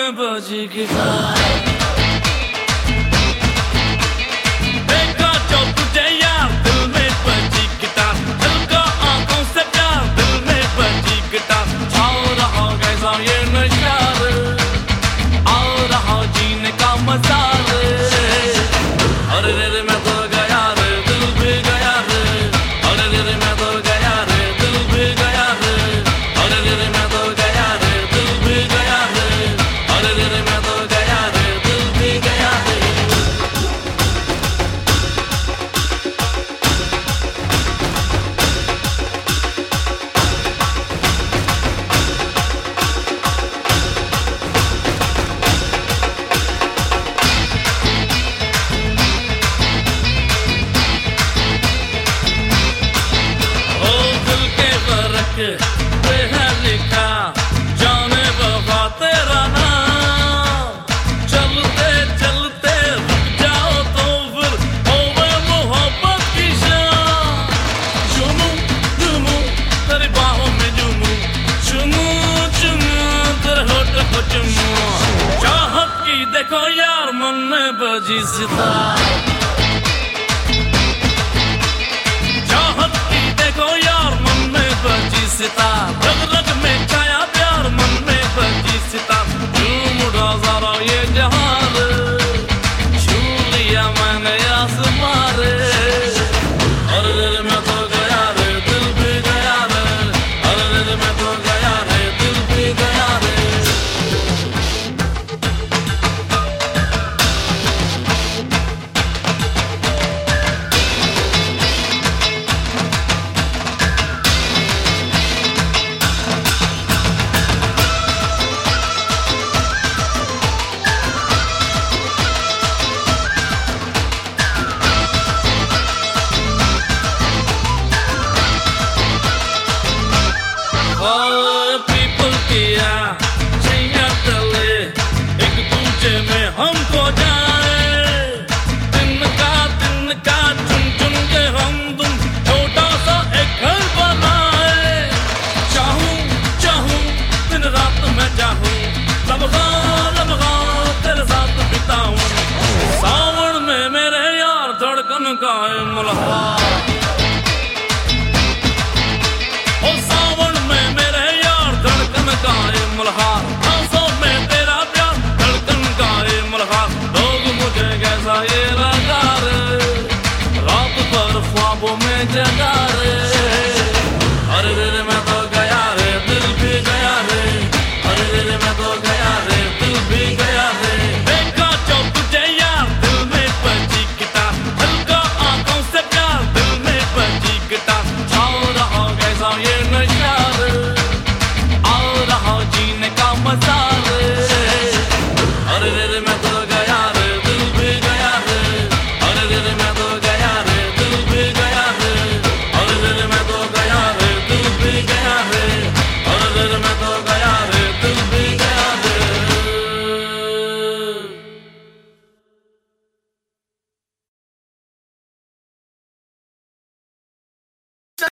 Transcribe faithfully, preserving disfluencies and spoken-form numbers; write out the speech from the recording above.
में बजी गिटार। देखा जो तुझे यार दिल में बजी गिटार, दिल का आंखों से प्यार दिल में बजी गिटार। आओ रहा कैसा ये नशा रे, आओ रहा जीने का मजा रे। अरे रे रे मैं तो गया रे, दिल भी गया रे। अरे रे रे मैं तो गया रे, दिल भी गया रे। अरे रे रे मैं तो गया रे, दिल भी गया रे। अरे रे रे मैं तो गया रे, दिल भी गया रे। पे है लिखा जाने वफा तेरा नाम। चलते चलते रुक जाओ तो फिर होवे मोहब्बत की शाम। चुमूं चुमूं तेरी बाहों में चुमूं, चुमूं चुमूं तेरे होठ को चुमूं। चाहत की देखो यार मन में बजी सितार। चाहत की देखो यार मन में बजी सितार। रग रग में छाया प्यार मन में बजी सितार। झूम उड़ा जरा ये जहां रे, छू लिया मैंने आसमां रे। अरे रे रे मैं तो गया रे, दिल भी गया रे। अरे रे रे मैं तो गया रे, दिल भी गया रे। पीपल किया छैया तले एक दूजे में हमको जाए। दिन का दिन का चुन चुन के हम तुम छोटा सा एक घर बनाए। चाहूं चाहूं दिन रात मैं चाहूं, लम्हा लम्हा तेरे साथ बिताऊं। सावन में मेरे यार धड़कन का है मुलाकात।